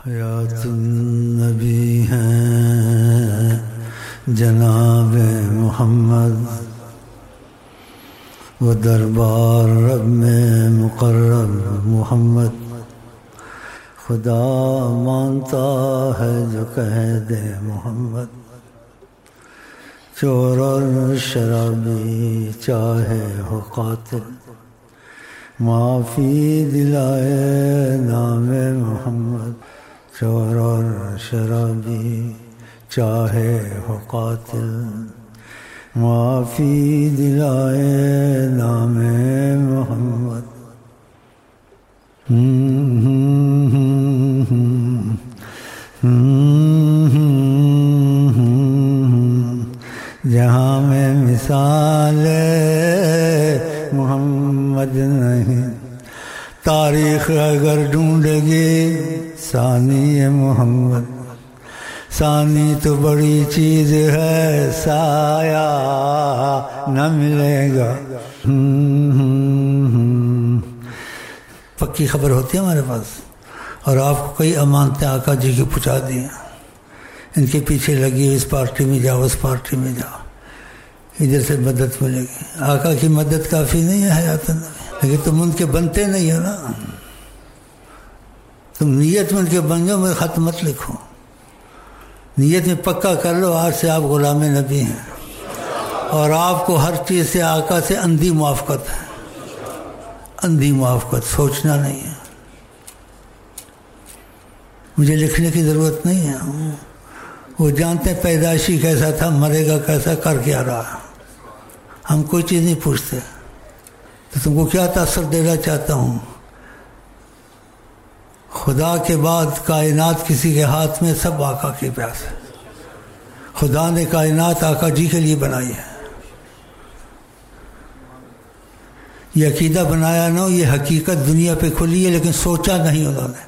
حیات النبی ہیں جناب محمد، وہ دربار رب میں مقرب محمد، خدا مانتا ہے جو کہہ دے محمد، چور اور شرابی چاہے ہو قاتل، معافی دلائے نام محمد، چور اور شرابی چاہے ہو قاتل، معافی دلائے نام محمد۔ جہاں میں مثال محمد نہیں، تاریخ اگر ڈھونڈے گی ثانی محمد، ثانی تو بڑی چیز ہے سایہ نہ ملے گا۔ پکی خبر ہوتی ہے ہمارے پاس، اور آپ کو کئی امانتیں آقا جی کی پہنچا دی ہیں، ان کے پیچھے لگی، اس پارٹی میں جاؤ اس پارٹی میں جاؤ، ادھر سے مدد ملے گی۔ آقا کی مدد کافی نہیں ہے حیات النبی، لیکن تم ان کے بنتے نہیں ہو نا، تم نیت میں ان کے بن جاؤ، مجھے خط مت لکھو، نیت میں پکا کر لو آج سے آپ غلام نبی ہیں، اور آپ کو ہر چیز سے آقا سے اندھی موافقت ہے، اندھی موافقت، سوچنا نہیں ہے۔ مجھے لکھنے کی ضرورت نہیں ہے، وہ جانتے ہیں پیدائشی کیسا تھا، مرے گا کیسا، کر کیا رہا، ہم کوئی چیز نہیں پوچھتے۔ تو تم کو کیا تاثر دینا چاہتا ہوں، خدا کے بعد کائنات کسی کے ہاتھ میں، سب آقا کے پیاس ہے۔ خدا نے کائنات آقا جی کے لیے بنائی ہے، یہ عقیدہ بنایا نہ ہو، یہ حقیقت دنیا پہ کھلی ہے، لیکن سوچا نہیں انہوں نے۔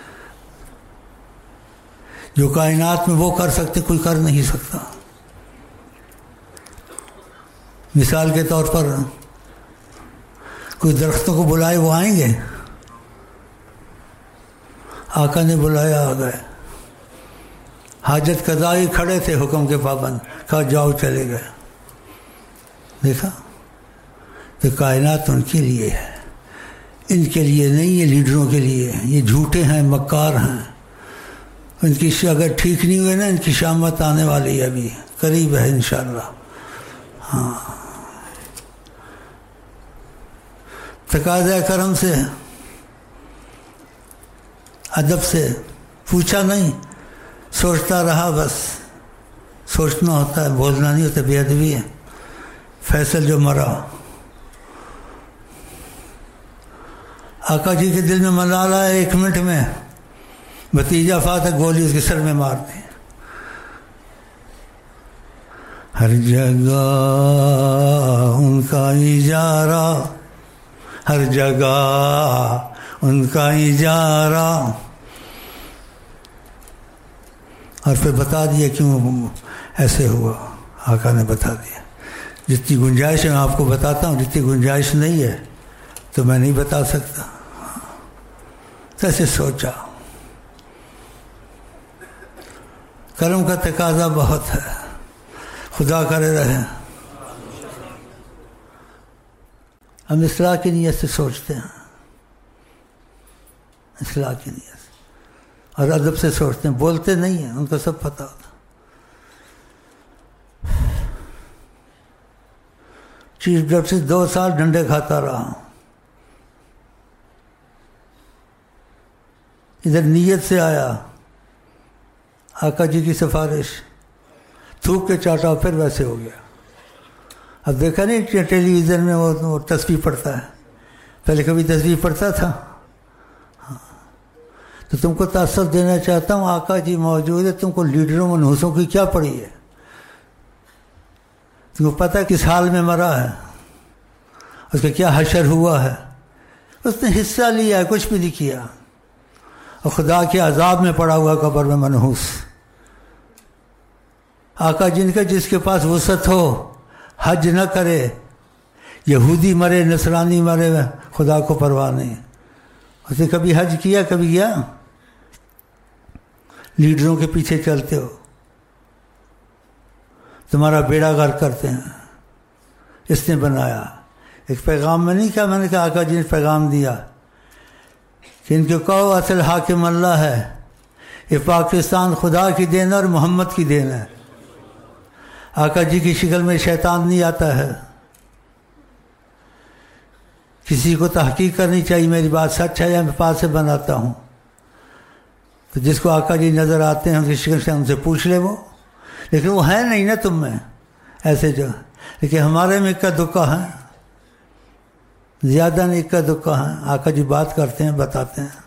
جو کائنات میں وہ کر سکتے کوئی کر نہیں سکتا۔ مثال کے طور پر کوئی درختوں کو بلائے وہ آئیں گے؟ آقا نے بلایا آ گئے، حاجت قضائی کھڑے تھے حکم کے پابند، کہا جاؤ چلے گئے۔ دیکھا کہ کائنات ان کے لیے ہے، ان کے لیے نہیں، یہ لیڈروں کے لیے، یہ جھوٹے ہیں، مکار ہیں، ان کی اگر ٹھیک نہیں ہوئے نا، ان کی شامت آنے والی ہے، ابھی قریب ہے انشاءاللہ۔ ہاں، تقاضۂ کرم سے، ادب سے پوچھا نہیں، سوچتا رہا، بس سوچنا ہوتا ہے، بولنا نہیں ہوتا، بے ادبی ہے۔ فیصل جو مرا، آقا جی کے دل میں ملال آیا، 1 منٹ میں بھتیجا فاتح گولی اس کے سر میں مار دی۔ ہر جگہ ان کا اجارہ، ہر جگہ ان کا اجارہ، اور پھر بتا دیا کیوں ایسے ہوا، آقا نے بتا دیا۔ جتنی گنجائش ہے میں آپ کو بتاتا ہوں، جتنی گنجائش نہیں ہے تو میں نہیں بتا سکتا۔ کیسے سوچا، کرم کا تقاضا بہت ہے، خدا کرے رہے۔ ہم اصلاح کی نیت سے سوچتے ہیں، اصلاح کی نیت سے، اور ادب سے سوچتے ہیں، بولتے نہیں ہیں، ان کو سب پتہ ہوتا۔ چیف جسٹس 2 سال ڈنڈے کھاتا رہا، ادھر نیت سے آیا، آقا جی کی سفارش، تھوک کے چاٹا، پھر ویسے ہو گیا۔ اب دیکھا نہیں ٹیلی ویژن میں وہ تسبیح پڑھتا ہے، پہلے کبھی تسبیح پڑھتا تھا؟ ہاں، تو تم کو تاثر دینا چاہتا ہوں، آقا جی موجود ہے، تم کو لیڈروں منحوسوں کی کیا پڑی ہے؟ تم کو پتہ کس حال میں مرا ہے، اس کا کیا حشر ہوا ہے؟ اس نے حصہ لیا ہے، کچھ بھی نہیں کیا، اور خدا کے عذاب میں پڑا ہوا قبر میں منحوس۔ آقا جن کا جس کے پاس وسعت ہو حج نہ کرے، یہودی مرے، نصرانی مرے، خدا کو پرواہ نہیں۔ اس نے کبھی حج کیا، کبھی گیا؟ لیڈروں کے پیچھے چلتے ہو, تمہارا بیڑا غرق کرتے ہیں. اس نے بنایا. ایک پیغام میں نہیں کہا, میں نے کہا آقا جی نے پیغام دیا کہ ان کو کہو اصل حاکم اللہ ہے, یہ پاکستان خدا کی دین اور محمد کی دین ہے. آقا جی کی شکل میں شیطان نہیں آتا ہے. کسی کو تحقیق کرنی چاہیے میری بات سچ ہے یا میں پاس سے بناتا ہوں. تو جس کو آقا جی نظر آتے ہیں ان کی شکل سے ان سے پوچھ لے وہ, لیکن وہ ہے نہیں نا تم میں ایسے جو, لیکن ہمارے میں اکا دکا ہے, زیادہ نہیں اکا دکا ہے. آقا جی بات کرتے ہیں, بتاتے ہیں.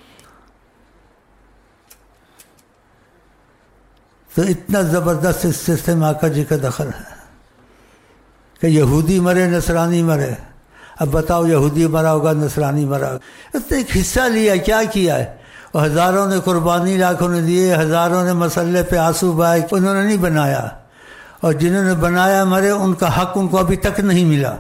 تو اتنا زبردست اس سسٹم آقا جی کا دخل ہے کہ یہودی مرے نصرانی مرے. اب بتاؤ یہودی مرا ہوگا نصرانی مرا ہوگا, اس نے ایک حصہ لیا, کیا کیا ہے؟ اور ہزاروں نے قربانی لاکھوں نے دیے, ہزاروں نے مسلح پہ آنسو بہائے, انہوں نے نہیں بنایا. اور جنہوں نے بنایا مرے, ان کا حق ان کو ابھی تک نہیں ملا.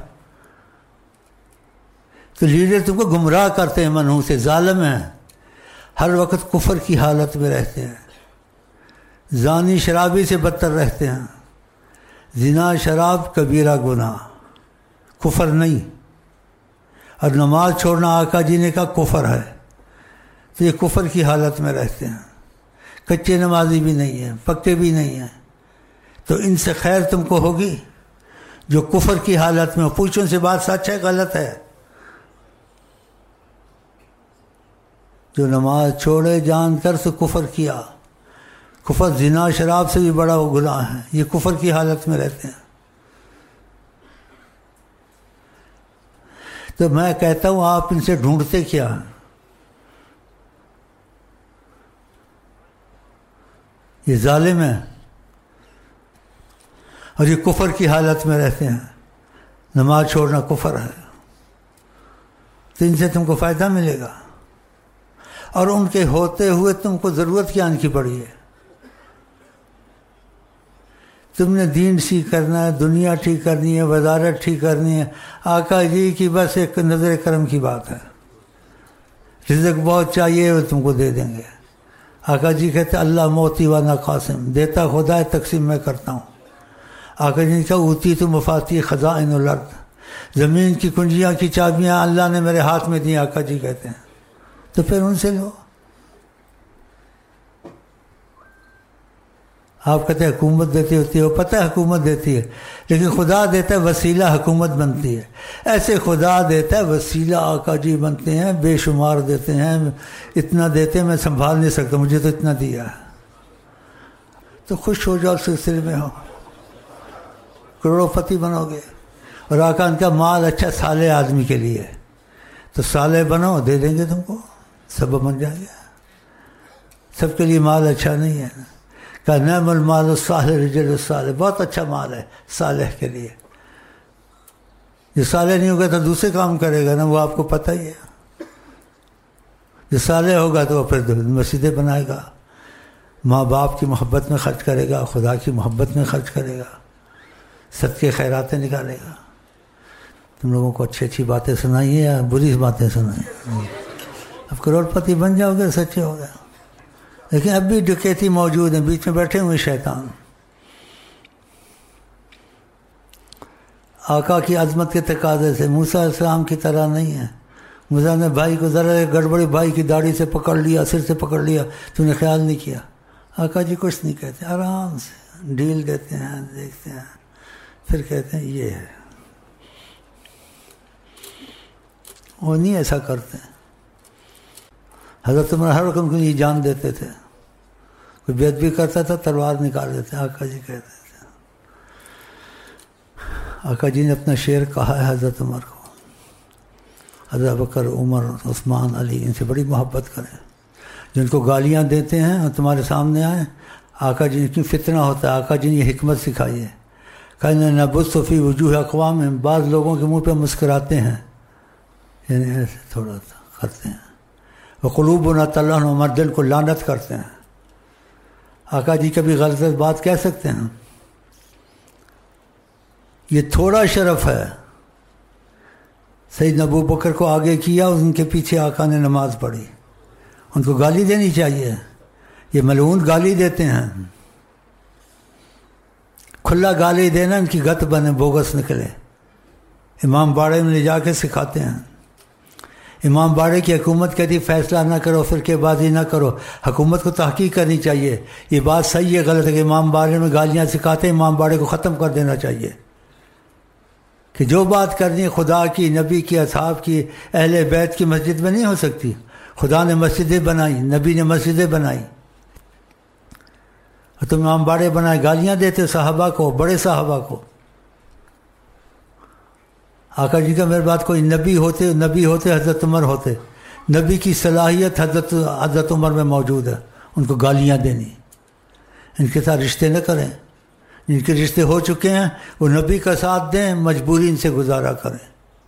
تو لیڈر تم کو گمراہ کرتے ہیں, منحوس سے ظالم ہیں, ہر وقت کفر کی حالت میں رہتے ہیں, زانی شرابی سے بدتر رہتے ہیں. زنا شراب کبیرہ گناہ, کفر نہیں. اور نماز چھوڑنا آقا جی نے کہا کفر ہے. تو یہ کفر کی حالت میں رہتے ہیں, کچے نمازی بھی نہیں ہیں, پکے بھی نہیں ہیں. تو ان سے خیر تم کو ہوگی جو کفر کی حالت میں ہو. پوچھو ان سے بات سچ ہے غلط ہے؟ جو نماز چھوڑے جان کر تو کفر کیا. کفر زنا شراب سے بھی بڑا وہ گناہ ہے. یہ کفر کی حالت میں رہتے ہیں. تو میں کہتا ہوں آپ ان سے ڈھونڈتے کیا ہیں؟ یہ ظالم ہیں اور یہ کفر کی حالت میں رہتے ہیں. نماز چھوڑنا کفر ہے. تو ان سے تم کو فائدہ ملے گا. اور ان کے ہوتے ہوئے تم کو ضرورت کیا ان کی پڑی ہے؟ تم نے دین ٹھیک کرنا ہے, دنیا ٹھیک کرنی ہے, وزارت ٹھیک کرنی ہے. آقا جی کی بس ایک نظر کرم کی بات ہے. رزق بہت چاہیے وہ تم کو دے دیں گے. آقا جی کہتے اللہ موتی وانا قاسم, دیتا خدا ہے تقسیم میں کرتا ہوں. آقا جی نے کہا اوتی تو مفاتی خزائن الارض, زمین کی کنجیاں کی چابیاں اللہ نے میرے ہاتھ میں دی. آقا جی کہتے ہیں تو پھر ان سے لو. آپ کہتے ہیں حکومت دیتی ہوتی ہے, وہ پتہ ہے حکومت دیتی ہے, لیکن خدا دیتا ہے وسیلہ, حکومت بنتی ہے. ایسے خدا دیتا ہے وسیلہ, آقا جی بنتے ہیں, بے شمار دیتے ہیں. اتنا دیتے ہیں میں سنبھال نہیں سکتا, مجھے تو اتنا دیا ہے. تو خوش ہو جاؤ, سلسلے میں ہو, کروڑوں پتی بنو گے. اور آقا ان کا مال اچھا صالح آدمی کے لیے, تو صالح بنو, دے دیں گے تم کو, سبب بن جائے گا. سب کے لیے مال اچھا نہیں ہے. کہ نعم المال الصالح رجل الصالح, بہت اچھا مال ہے صالح کے لیے. جو صالح نہیں ہوگا تو دوسرے کام کرے گا نا, وہ آپ کو پتہ ہی ہے. جو صالح ہوگا تو وہ پھر مسجدیں بنائے گا, ماں باپ کی محبت میں خرچ کرے گا, خدا کی محبت میں خرچ کرے گا, صدقے خیراتیں نکالے گا. تم لوگوں کو اچھی اچھی باتیں سنائیے یا بری باتیں سنائیے. اب کروڑ پتی بن جاؤ گے, سچے ہو گئے. لیکن اب بھی ڈکیتی موجود ہیں, بیچ میں بیٹھے ہوئے شیطان. آقا کی عظمت کے تقاضے سے موسیٰ علیہ السلام کی طرح نہیں ہے. موسیٰ نے بھائی کو ذرا گڑبڑی بھائی کی داڑھی سے پکڑ لیا, سر سے پکڑ لیا, تو نے خیال نہیں کیا. آقا جی کچھ نہیں کہتے, آرام سے ڈیل دیتے ہیں, دیکھتے ہیں, پھر کہتے ہیں یہ ہے. وہ نہیں ایسا کرتے. حضرت عمر ہر رقم کے لیے جان دیتے تھے. کوئی بے ادبی کرتا تھا تلوار نکال دیتے. آقا جی کہتے تھے. آقا جی نے اپنا شعر کہا ہے حضرت عمر کو, حضرت بکر, عمر, عثمان, علی, ان سے بڑی محبت کریں. جن کو گالیاں دیتے ہیں اور تمہارے سامنے آئیں, آقا جی نے کیوں فتنہ ہوتا ہے, آقا جی نے یہ حکمت سکھائی ہے. کہنا نبض فی وجوہ اقوام, بعض لوگوں کے منہ پہ مسکراتے ہیں, یعنی ایسے تھوڑا سا کرتے ہیں. وقلوبنا طلعن, ہمارے دل کو لعنت کرتے ہیں. آقا جی کبھی غلط بات کہہ سکتے ہیں؟ یہ تھوڑا شرف ہے. سیدنا ابو بکر کو آگے کیا, ان کے پیچھے آقا نے نماز پڑھی. ان کو گالی دینی چاہیے یہ ملعون گالی دیتے ہیں، کھلا گالی دینا ان کی گت بنے، بوگس نکلے. امام باڑے میں لے جا کے سکھاتے ہیں. امام باڑے کی حکومت کہتی فیصلہ نہ کرو، فرقے بازی نہ کرو. حکومت کو تحقیق کرنی چاہیے یہ بات صحیح ہے غلط ہے کہ امام باڑے میں گالیاں سکھاتے ہیں. امام باڑے کو ختم کر دینا چاہیے کہ جو بات کرنی ہے خدا کی، نبی کی، اصحاب کی، اہل بیت کی مسجد میں نہیں ہو سکتی. خدا نے مسجدیں بنائی، نبی نے مسجدیں بنائی، اور تم امام باڑے بنائے گالیاں دیتے صحابہ کو، بڑے صحابہ کو. آقا جی کا میرے بات کوئی نبی ہوتے حضرت عمر ہوتے. نبی کی صلاحیت حضرت عمر میں موجود ہے. ان کو گالیاں دینی، ان کے ساتھ رشتے نہ کریں. جن کے رشتے ہو چکے ہیں وہ نبی کا ساتھ دیں، مجبوری ان سے گزارا کریں.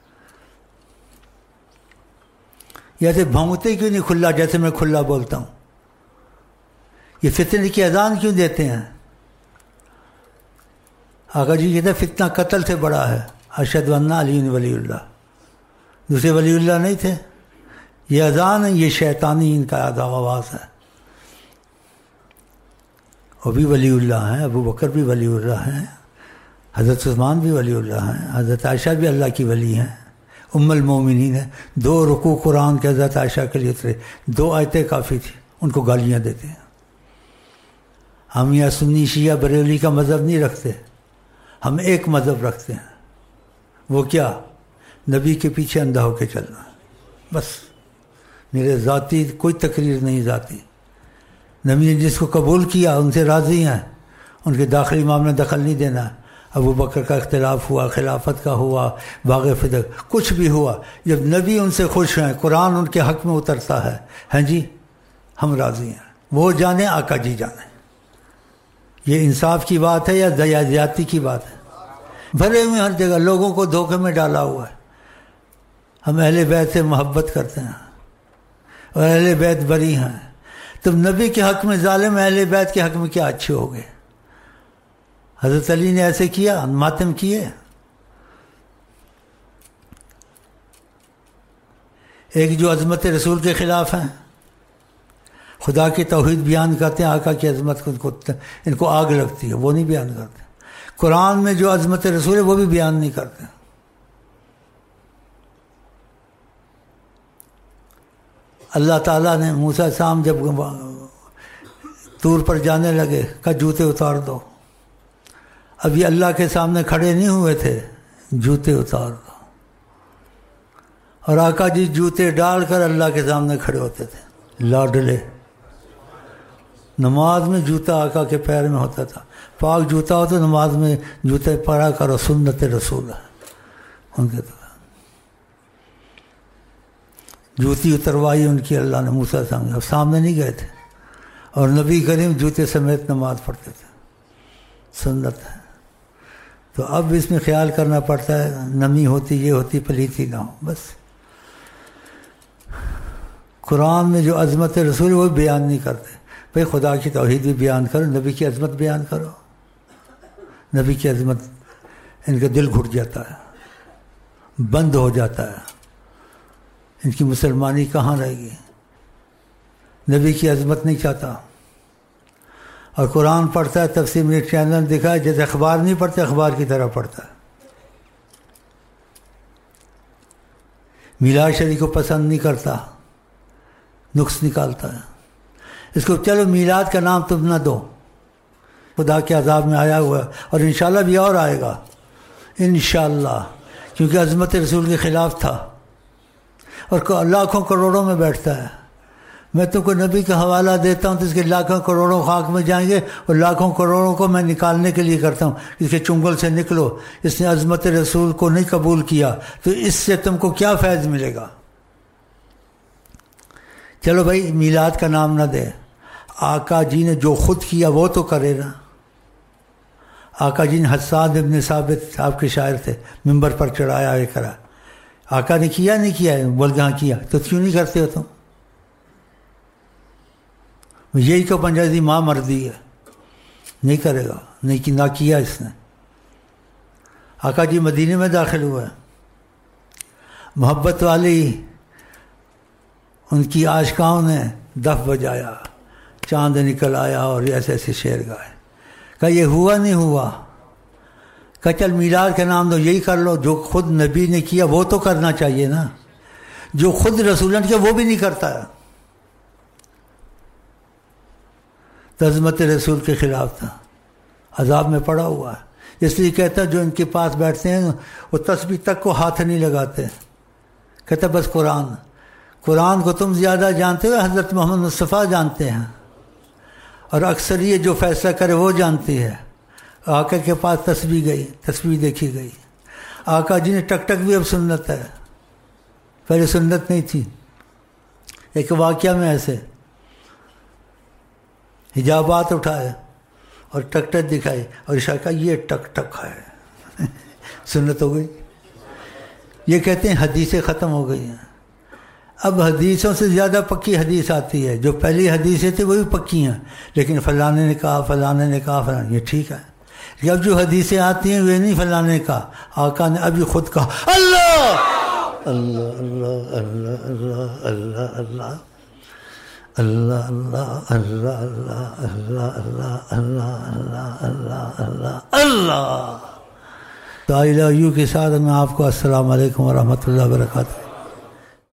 جیسے بھونگتے کیوں نہیں کھلا جیسے میں کھلا بولتا ہوں؟ یہ فتنے کی اذان کیوں دیتے ہیں؟ آقا جی کہتے ہیں فتنہ قتل سے بڑا ہے. اشہد ان علی ولی اللہ، دوسرے ولی اللہ نہیں تھے. یہ اذان ہے، یہ شیطانی ان کا آواز ہے. وہ بھی ولی اللہ ہیں، ابو بکر بھی ولی اللہ ہیں، حضرت عثمان بھی ولی اللہ ہیں، حضرت عائشہ بھی اللہ کی ولی ہیں، ام المومنین ہیں. 2 رکوع قرآن کے حضرت عائشہ کے لیے اترے، 2 آیتیں کافی تھی. ان کو گالیاں دیتے ہیں. ہم یہاں سنی شیعہ بریلوی کا مذہب نہیں رکھتے، ہم ایک مذہب رکھتے ہیں. وہ کیا؟ نبی کے پیچھے اندھا ہو کے چلنا. بس میرے ذاتی کوئی تقریر نہیں ذاتی. نبی نے جس کو قبول کیا ان سے راضی ہیں، ان کے داخلی معاملے دخل نہیں دینا. ابو بکر کا اختلاف ہوا، خلافت کا ہوا، باغ فدق کچھ بھی ہوا، جب نبی ان سے خوش ہیں، قرآن ان کے حق میں اترتا ہے، ہاں جی ہم راضی ہیں. وہ جانے، آقا جی جانے. یہ انصاف کی بات ہے یا زیادتی کی بات ہے؟ بھرے ہوئے ہر جگہ لوگوں کو دھوکے میں ڈالا ہوا ہے. ہم اہل بیت سے محبت کرتے ہیں اور اہل بیت بری ہیں. تم نبی کے حق میں ظالم، اہل بیت کے حق میں کیا اچھے ہو گئے؟ حضرت علی نے ایسے کیا، ماتم کیے. ایک جو عظمت رسول کے خلاف ہیں، خدا کی توحید بیان کرتے ہیں، آقا کی عظمت کو ان کو آگ لگتی ہے، وہ نہیں بیان کرتے. قرآن میں جو عظمت رسول ہے وہ بھی بیان نہیں کرتے. اللہ تعالیٰ نے موسیٰ السلام جب طور پر جانے لگے کہا جوتے اتار دو. اب یہ اللہ کے سامنے کھڑے نہیں ہوئے تھے، جوتے اتار دو. اور آقا جی جوتے ڈال کر اللہ کے سامنے کھڑے ہوتے تھے، لاڈلے. نماز میں جوتا آقا کے پیر میں ہوتا تھا. پاک جوتا ہو تو نماز میں جوتے پڑا کرو، سنت رسول ہے ان کے. تو جوتی اتروائی ان کی اللہ نے موسیٰ سامنے، اب سامنے نہیں گئے تھے. اور نبی کریم جوتے سمیت نماز پڑھتے تھے، سنت ہے. تو اب اس میں خیال کرنا پڑتا ہے نمی ہوتی، یہ ہوتی، پلیتی نہ ہو. بس قرآن میں جو عظمت رسول وہ بیان نہیں کرتے. بھائی خدا کی توحید بھی بیان کرو، نبی کی عظمت بیان کرو. نبی کی عظمت ان کا دل گھٹ جاتا ہے، بند ہو جاتا ہے. ان کی مسلمانی کہاں رہے گی؟ نبی کی عظمت نہیں چاہتا. اور قرآن پڑھتا ہے، تفسیر میں چینل دکھا ہے جیسے اخبار نہیں پڑھتے، اخبار کی طرح پڑھتا ہے. میلاد شریف کو پسند نہیں کرتا، نقص نکالتا ہے. اس کو چلو میلاد کا نام تم نہ دو، خدا کے عذاب میں آیا ہوا ہے، اور انشاءاللہ بھی اور آئے گا انشاءاللہ، کیونکہ عظمت رسول کے خلاف تھا اور لاکھوں کروڑوں میں بیٹھتا ہے. میں تو کوئی نبی کا حوالہ دیتا ہوں تو اس کے لاکھوں کروڑوں خاک میں جائیں گے، اور لاکھوں کروڑوں کو میں نکالنے کے لیے کرتا ہوں. اس کے چنگل سے نکلو. اس نے عظمت رسول کو نہیں قبول کیا تو اس سے تم کو کیا فیض ملے گا؟ چلو بھائی میلاد کا نام نہ دے. آقا جی نے جو خود کیا وہ تو کرے نا. آقا جی نے حسان ابن ثابت آپ کے شاعر تھے، ممبر پر چڑھایا یہ کرا. آقا نے کیا نہیں کیا ہے؟ بول کہاں کیا، تو کیوں نہیں کرتے ہو تم؟ یہی کو پنجابی ماں مردی ہے، نہیں کرے گا، نہیں نہ کیا اس نے. آقا جی مدینے میں داخل ہوئے، محبت والی ان کی عاشقاؤں نے دف بجایا، چاند نکل آیا اور ایسے ایسے شعر گائے. کہا یہ ہوا نہیں ہوا. کہا چل میلاد کے نام دو یہی کر لو. جو خود نبی نے کیا وہ تو کرنا چاہیے نا. جو خود رسول نے کیا وہ بھی نہیں کرتا ہے. عظمت رسول کے خلاف تھا, عذاب میں پڑا ہوا ہے. اس لیے کہتا جو ان کے پاس بیٹھتے ہیں وہ تسبیح تک کو ہاتھ نہیں لگاتے. کہتا بس قرآن کو تم زیادہ جانتے ہو, حضرت محمد مصطفیٰ جانتے ہیں, اور اکثر یہ جو فیصلہ کرے وہ جانتی ہے. آقا کے پاس تسبیح دیکھی گئی. آقا جی نے ٹک ٹک بھی اب سنت ہے, پہلے سنت نہیں تھی. ایک واقعہ میں ایسے حجابات اٹھائے اور ٹک ٹک دکھائی اور عشاء کا یہ ٹک ٹک ہے. سنت ہو گئی. یہ کہتے ہیں حدیثیں ختم ہو گئی ہیں. اب حدیثوں سے زیادہ پکی حدیث آتی ہے. جو پہلی حدیثیں تھیں وہ بھی پکی ہیں, لیکن فلانے نے کہا فلانے نے کہا فلانے, یہ ٹھیک ہے. اب جو حدیثیں آتی ہیں وہ نہیں فلانے نے کہا, آقا نے ابھی خود کہا اللہ اللہ اللہ اللہ اللہ اللہ اللہ اللہ اللہ اللہ اللہ اللہ اللہ اللہ اللہ. تو آئی لو یو کے ساتھ میں آپ کو السلام علیکم ورحمۃ اللہ وبرکاتہ.